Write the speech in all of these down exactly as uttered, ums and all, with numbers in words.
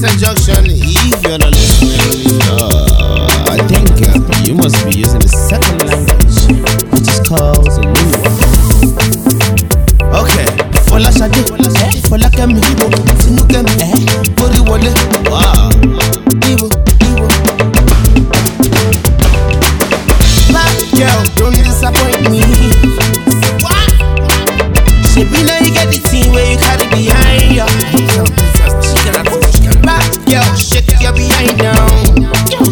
Eastern Junction. If you're not listening, uh, I think uh, you must be using the second language, which is called Zulu. Okay, Fola Shade, Fola Kemi, Sinu Kemi, Bori Wale. Wow, Iwo, Iwo. Black girl, don't disappoint me. What? She be now you get the thing where you carry behind ya. Black girl, shake your behind down.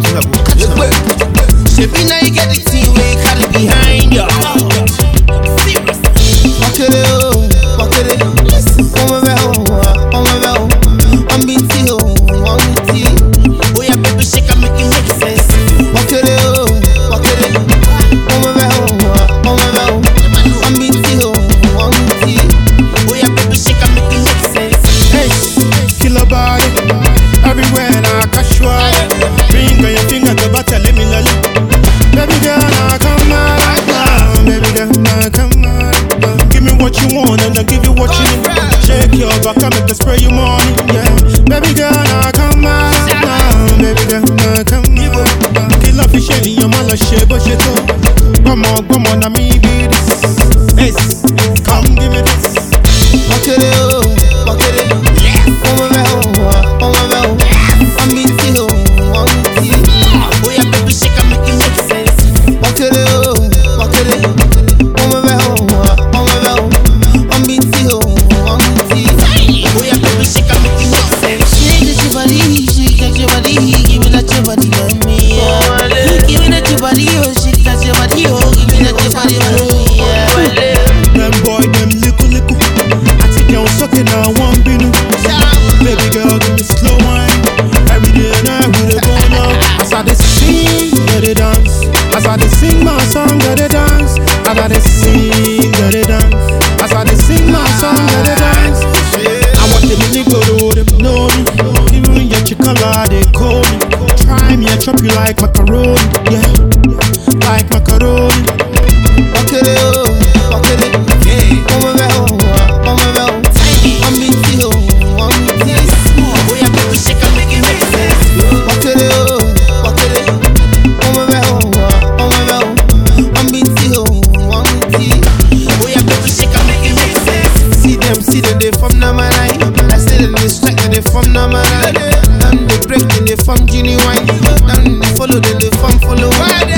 She be now you get the thing where you carry behind ya. Walk it out, walk it out. On my bell, on my bell. I'm busy, I'm busy. Oh yeah, baby, shake and make it make sense. Walk it out, walk it out. On my bell, on my bell. I'm busy, I'm busy. Oh yeah, baby, shake and make it make sense. Hey, killer body, everywhere now casual. Ring on your finger, the butter, let me know. Baby girl, now come on, now. Baby girl, now come on. Give me what you want and I'll give you what you need. Shake your back and make me spray you money, yeah. Baby girl, now come on, now. Baby girl, now come on. Kill off your shade in your mother, shade, but shit, oh. Come on, come on, now me be this. Hey, come give me this. Walk it out, walk it out. On my bell, on my bell. I'm busy, I'm busy. Oh yeah, baby, shake and make it make sense. Walk it out, walk it out. On my bell, on my bell. I'm busy, I'm busy. Oh yeah, baby, shake and make it make sense. Shake that your body, shake that your body, give me that your body, mommy. Give me that your body, oh, shake that your body, oh, give me that your body, mommy. Them boy, them little little. I think I'm sucking now one binu. Baby girl, give me slow wine. Every day now we dey go now. As I dey sing, get it dance. As I dey sing my song, get it dance. As I dey sing, get it dance. As I dey sing my song, get it dance. I want them nigga to them know me. Even your chicala they call me. Try me, I chop you like macaroni, yeah, like macaroni. Walk it out, walk it out. On my bell, on my bell. I'm busy, I'm busy. Oh yeah, baby, shake and make it make sense. Walk it out, walk it out. On my bell, on my bell. I'm busy, I'm busy. Oh yeah, baby, shake and make it make sense. See them, see them, they from Namanai. I say them, they strike, they from Namanai. Them they break, then they from Genie Wine. Them they follow, then they from follow.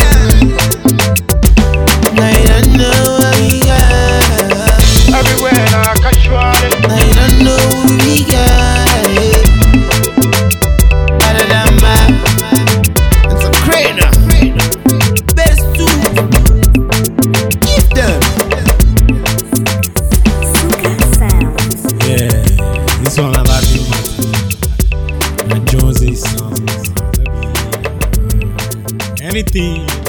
Everywhere now casual. I don't know who we got it. Better than mine. It's a crater. Best two. Give them. Yeah, this one I like it. And Jonesy's songs. Anything.